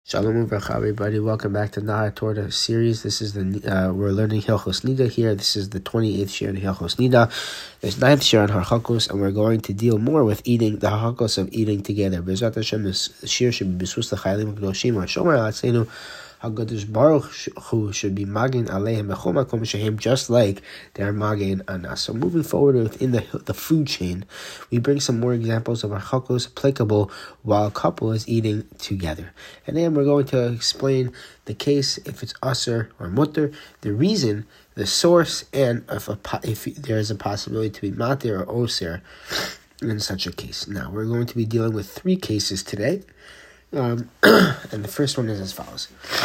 Shalom Uvracha, everybody. Welcome back to Nahar Torah series. This is we're learning Hilchos Nida here. This is the 28th shir in Hilchos Nida. There's 9th shir on Harchakos, and we're going to deal more with eating, the Harchakos of eating together. B'ezrat Hashem, this shir should be B'sus L'chaylim K'doshim, HaShomer Alatzenu, HaGadosh Baruch Hu should be Magin Aleihem B'chol Makom Shehem, just like they are Magin on us. So moving forward within the food chain, we bring some more examples of Harchakos applicable while a couple is eating together. And then we're going to explain the case, if it's Aser or Mutter, the reason, the source, and if there is a possibility to be Matir or Oser in such a case. Now, we're going to be dealing with 3 cases today. And the first one is as follows.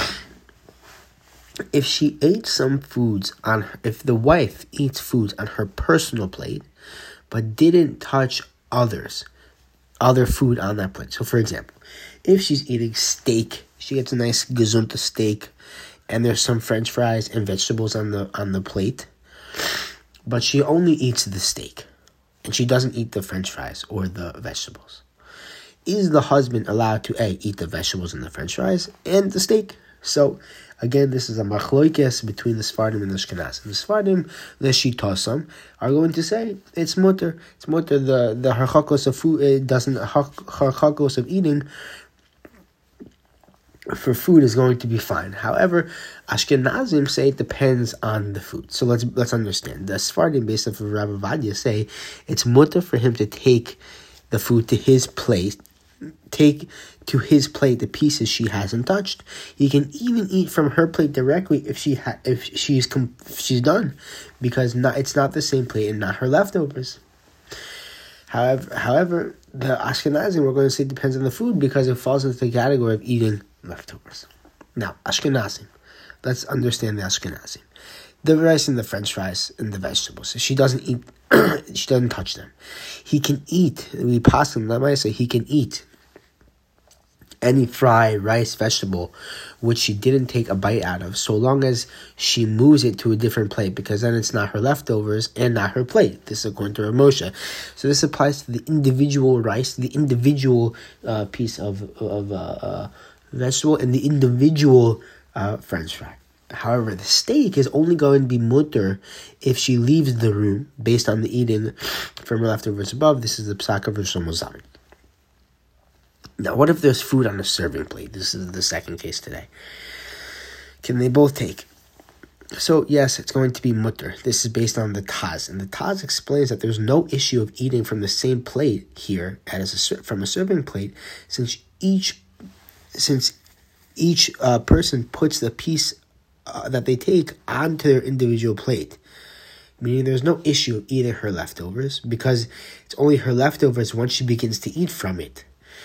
If she ate some foods if the wife eats foods on her personal plate, but didn't touch other food on that plate. So, for example, if she's eating steak, she gets a nice gesunte steak, and there's some French fries and vegetables on the plate, but she only eats the steak, and she doesn't eat the French fries or the vegetables. Is the husband allowed to eat the vegetables and the French fries and the steak? So, again, this is a machloikes between the Sfardim and the Ashkenazim. The Sfardim, the Shitosam, are going to say it's mutter. It's mutter. The harchakos of food, it doesn't harchakos of eating for food is going to be fine. However, Ashkenazim say it depends on the food. So let's understand. The Sfardim, based off of Rabbi Vadia, say it's mutter for him to take the food to his plate. Take to his plate the pieces she hasn't touched. He can even eat from her plate directly if she's done, because it's not the same plate and not her leftovers. However, the Ashkenazim, we're going to say, depends on the food because it falls into the category of eating leftovers. Now, Ashkenazim, let's understand the Ashkenazim. The rice and the French fries and the vegetables. So she doesn't eat. She doesn't touch them. He can eat. We pass him. Let me say he can eat any fried rice, vegetable, which she didn't take a bite out of, so long as she moves it to a different plate, because then it's not her leftovers and not her plate. This is according to Rav Moshe. So this applies to the individual rice, the individual piece of vegetable, and the individual French fry. However, the steak is only going to be mutter if she leaves the room based on the eating from her leftovers above. This is the psak of Rosh Hashanah. Now, what if there's food on a serving plate? This is the second case today. Can they both take? So, yes, it's going to be mutter. This is based on the Taz. And the Taz explains that there's no issue of eating from the same plate here from a serving plate, since each person puts the piece that they take onto their individual plate. Meaning there's no issue of eating her leftovers, because it's only her leftovers once she begins to eat from it.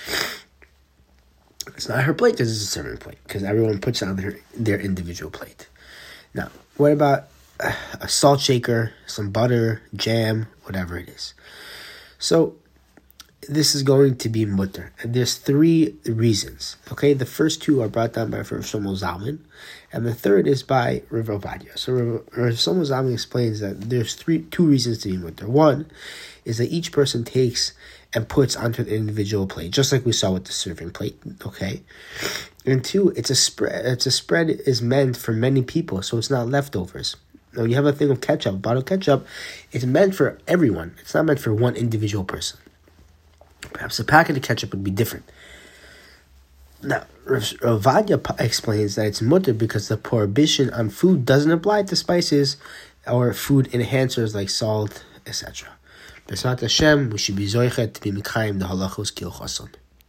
It's not her plate because it's a serving plate, because everyone puts it on their individual plate. Now, what about a salt shaker, some butter, jam, whatever it is? So, this is going to be mutter. And there's 3 reasons. Okay, the first 2 are brought down by Rav Shlomo Zalman, and the third is by Rav Ovadia. So Rav Shlomo Zalman explains that there's 2 reasons to be mutter. One is that each person takes and puts onto the individual plate, just like we saw with the serving plate. Okay, and 2, it's a spread. A spread is meant for many people, so it's not leftovers. Now, you have a thing of ketchup, a bottle of ketchup. It's meant for everyone. It's not meant for one individual person. Perhaps a packet of ketchup would be different. Now, Rav Vadia explains that it's mutter because the prohibition on food doesn't apply to spices or food enhancers like salt, etc. B'ezrat Hashem, we should be zoichet to be mikayim the halachos k'ilchoson.